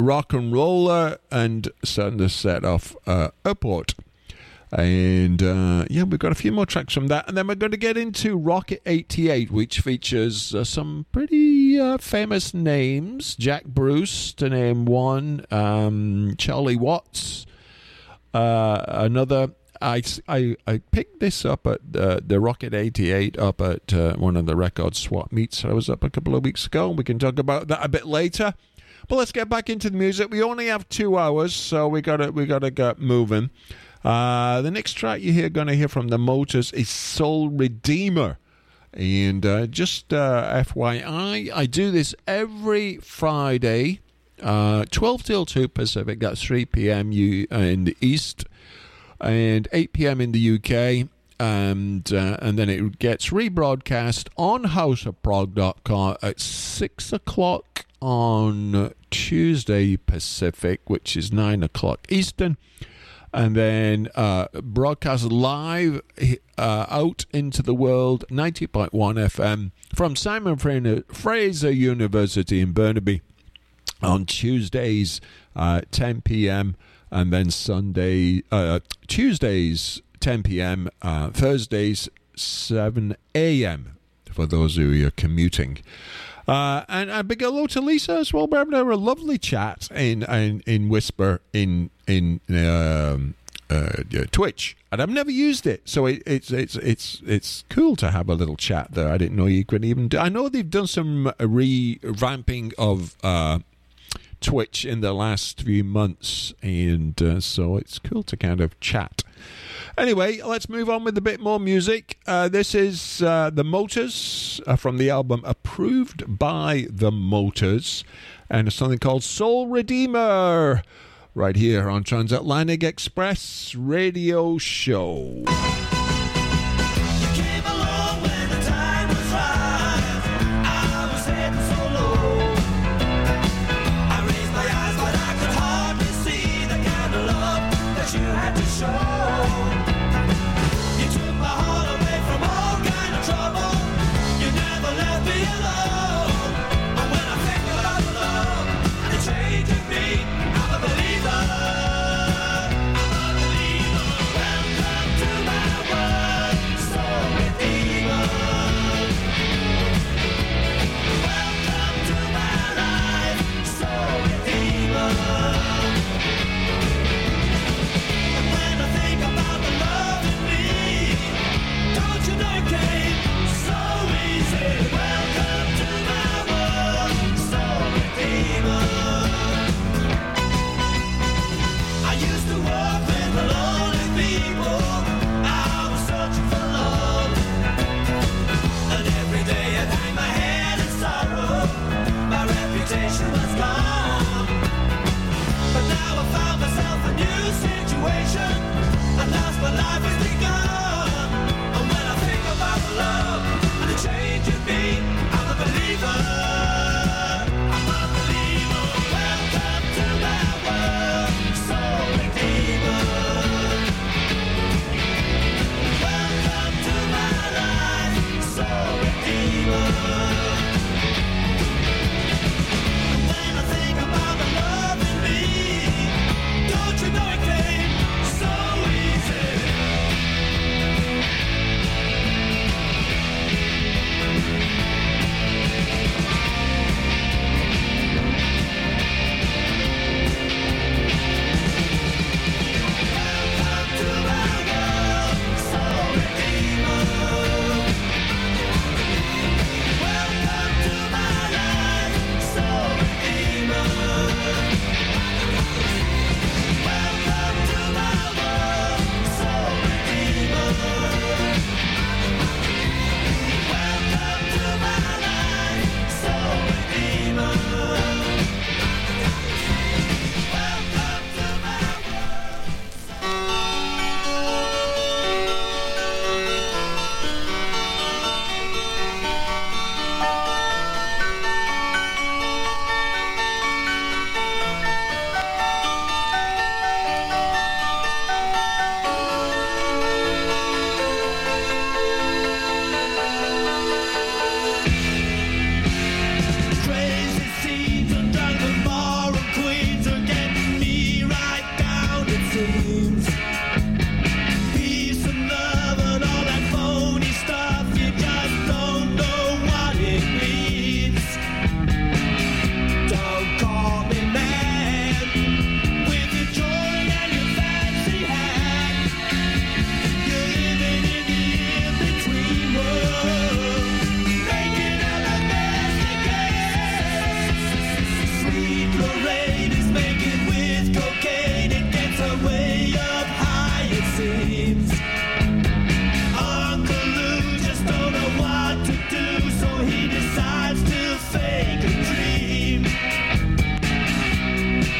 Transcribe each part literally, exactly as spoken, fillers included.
Rock and Roller, and starting to set off uh, Airport. And uh, yeah, we've got a few more tracks from that, and then we're going to get into Rocket eighty-eight, which features uh, some pretty uh, famous names. Jack Bruce, to name one, um, Charlie Watts, uh, another. I, I, I picked this up at uh, the Rocket eighty-eight up at uh, one of the record swap meets I was up a couple of weeks ago. We can talk about that a bit later. But let's get back into the music. We only have two hours, so we gotta we gotta get moving. Uh, the next track you're going to hear from the Motors is Soul Redeemer. And uh, just uh, F Y I, I do this every Friday, uh, twelve till two Pacific, that's three p.m. U- in the East, and eight p.m. in the U K. And uh, and then it gets rebroadcast on house of prog dot com at six o'clock on Tuesday Pacific, which is nine o'clock Eastern. And then uh, broadcast live uh, out into the world, ninety point one F M, from Simon Fraser University in Burnaby on Tuesdays, uh, ten p.m., and then Sunday, uh, Tuesdays, ten p.m., uh, Thursdays, seven a.m., for those who are commuting. Uh, and a big hello to Lisa as well. We're having a lovely chat in in, in Whisper in in um, uh, Twitch, and I've never used it, so it, it's it's it's it's cool to have a little chat there. I didn't know you could even do. I know they've done some revamping of uh, Twitch in the last few months, and uh, so it's cool to kind of chat. Anyway, let's move on with a bit more music. Uh, this is uh, The Motors uh, from the album Approved by The Motors, and it's something called Soul Redeemer, right here on Transatlantic Express Radio Show. Welcome to my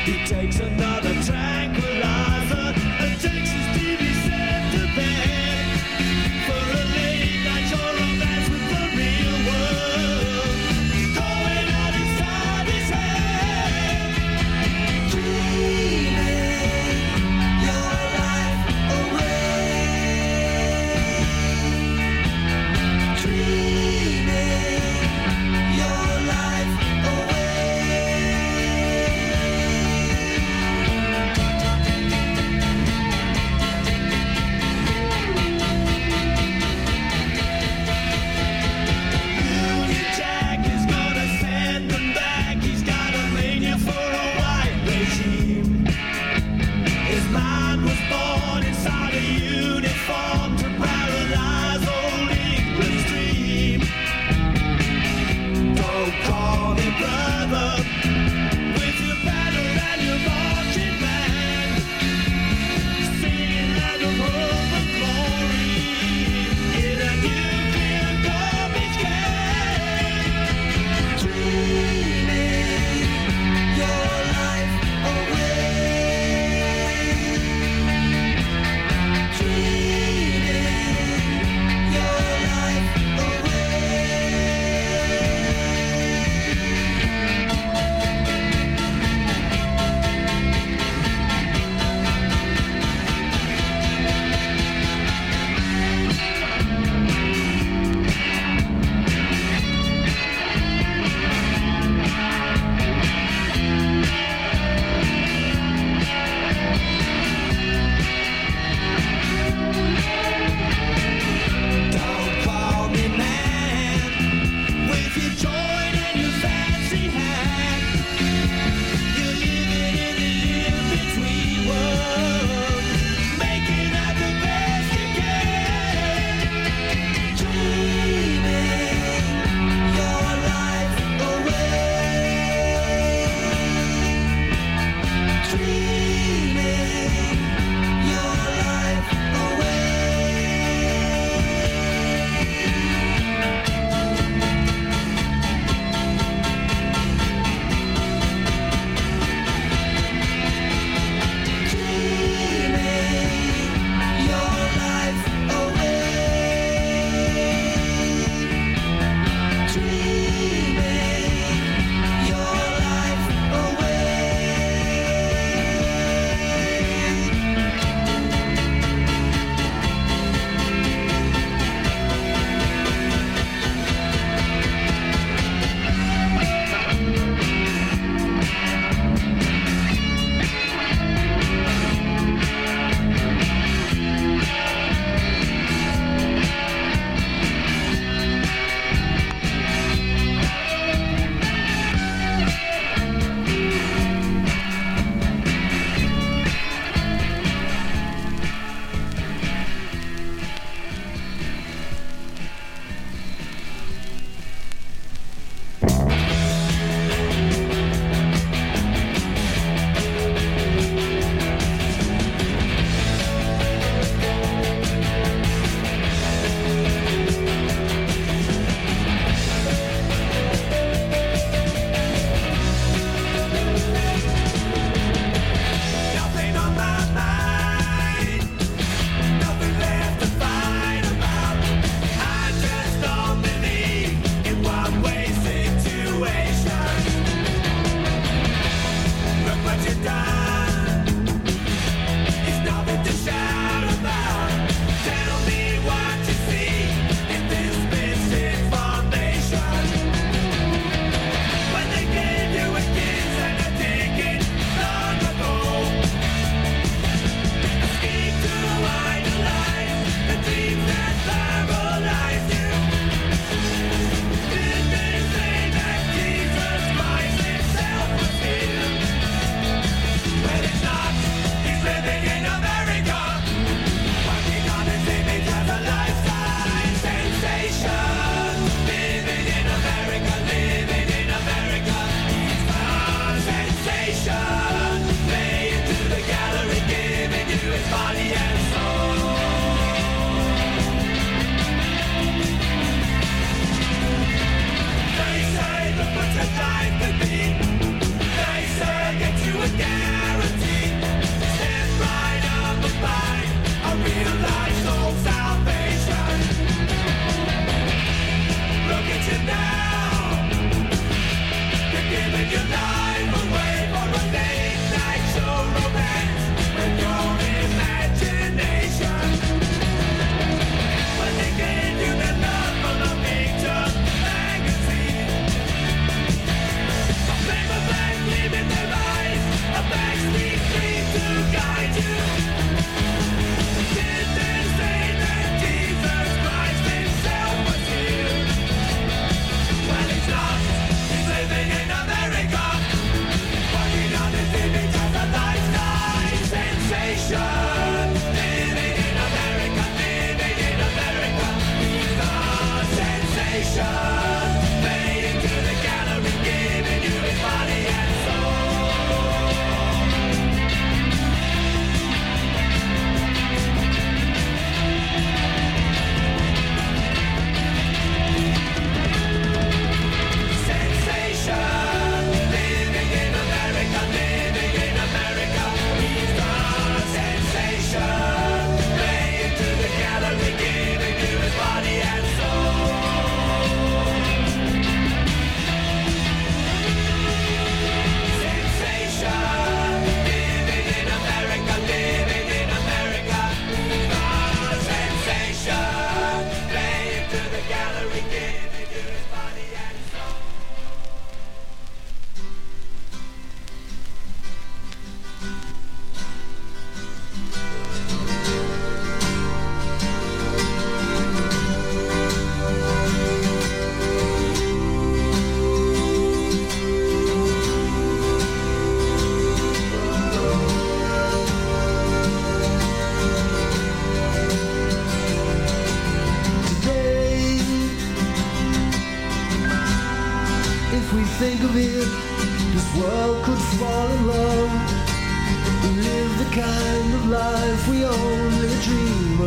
He takes another tranquilizer and takes his T V set to bed for a late night show romance with the real world going on inside his head. Dreaming your life away. Dreaming your life away.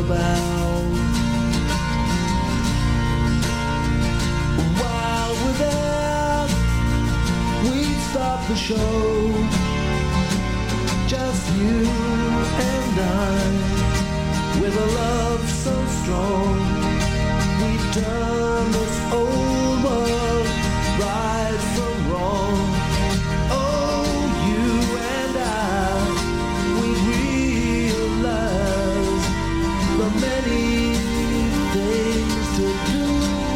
spellbound. While we're there, we stop the show. Just you and I, with a love so strong, we turn this old world right from wrong. Oh, you and I, we realize the many things to do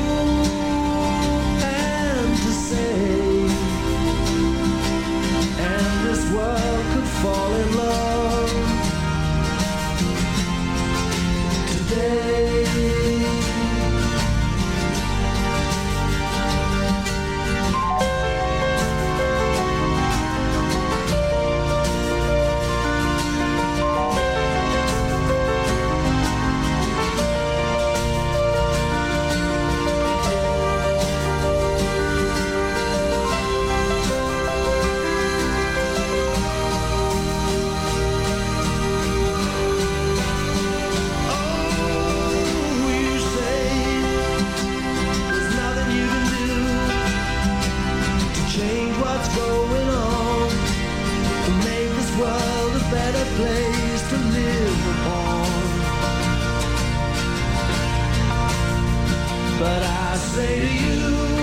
and to say, and this world could fall in love today. Place to live upon. But I say to you,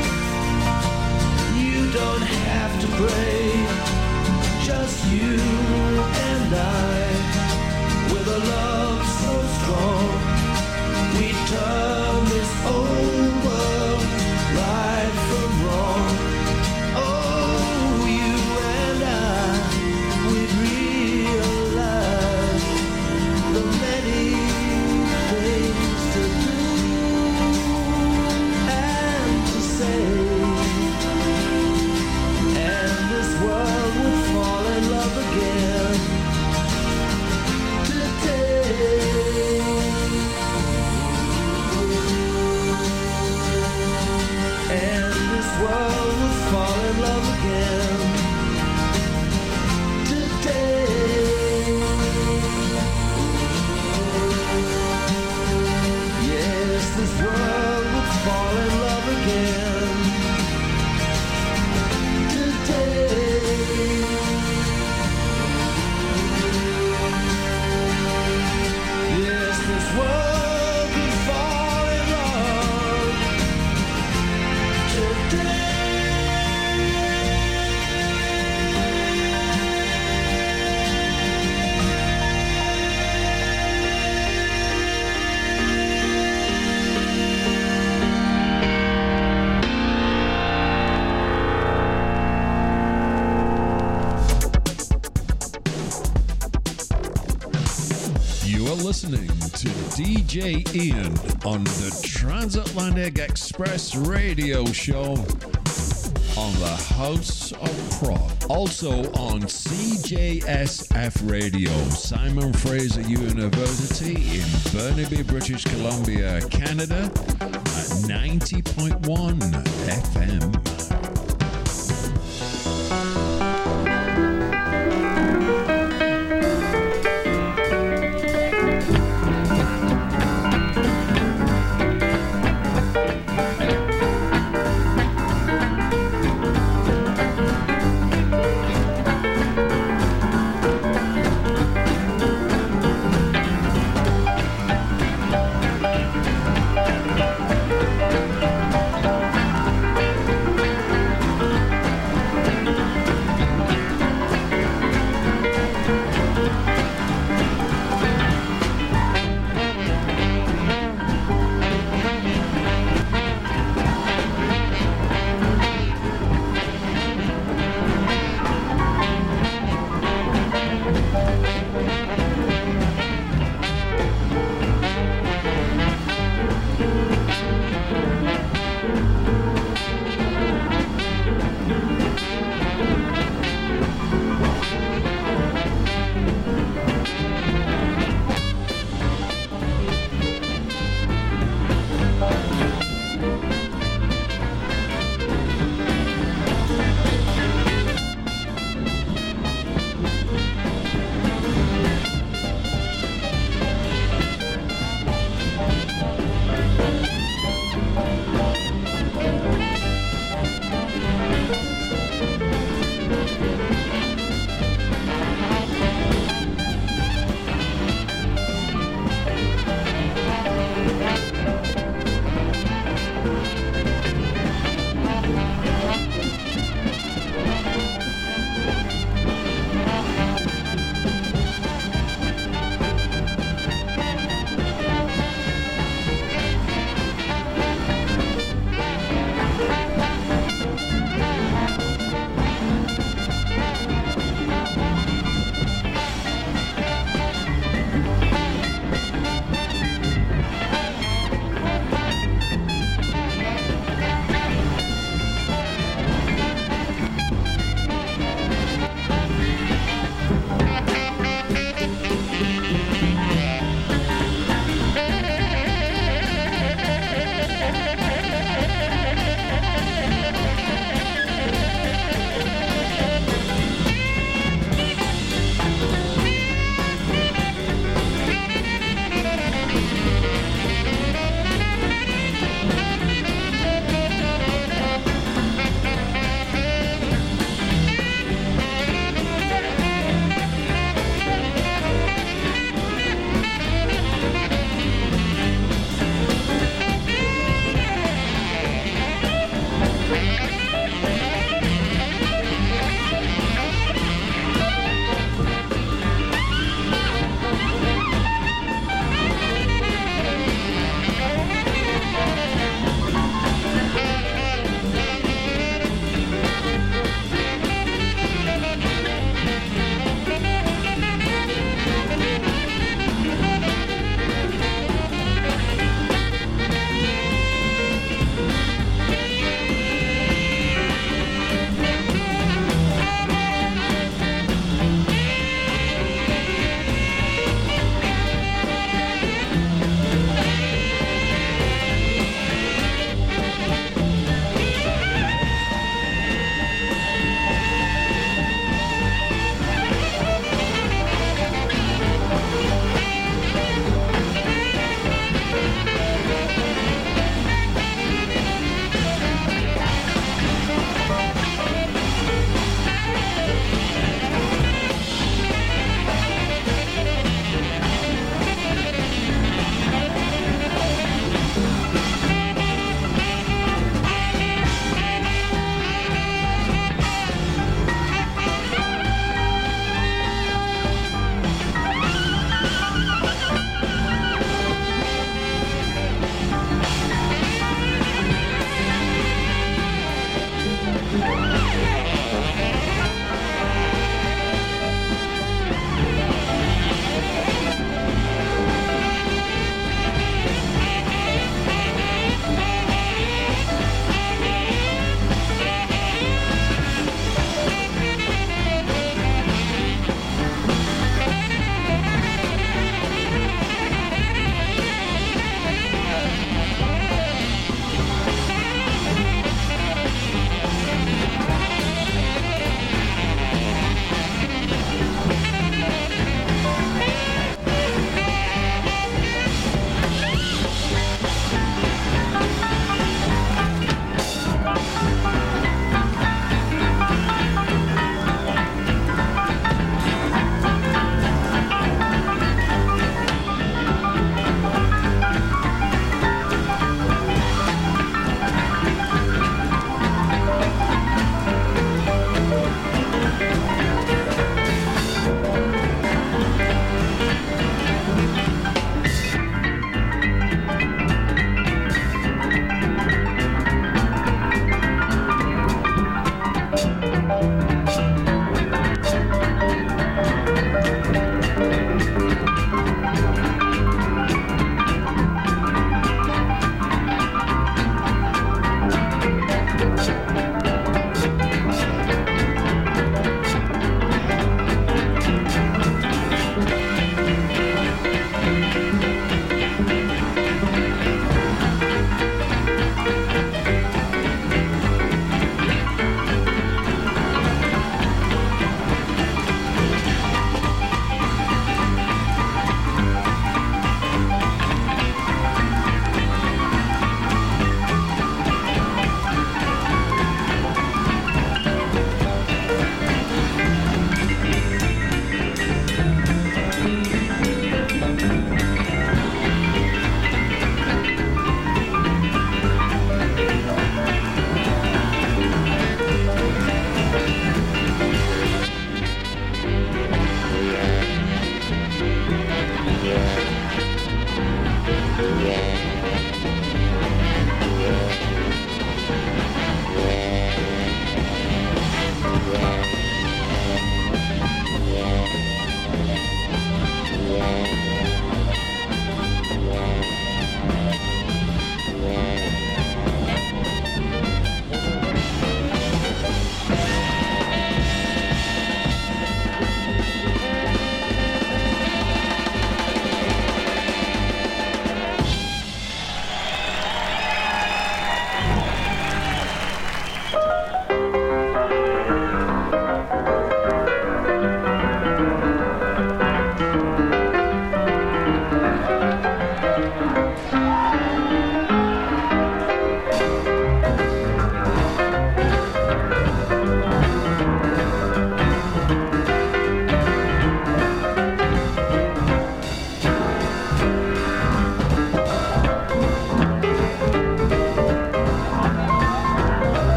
you don't have to pray. Just you and I, with a love so strong, we turn this old world right from wrong. Oh, you and I, we'd realize the many things to do and to say, and this world would fall in love again today. And this world would fall in love again today. Yes, this world would fall in love again today. Yes, this world would fall in love today. You are listening to D J Ian on the Transatlantic Express radio show on the House of Prog. Also on C J S F Radio, Simon Fraser University in Burnaby, British Columbia, Canada at ninety point one F M.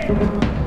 Bye.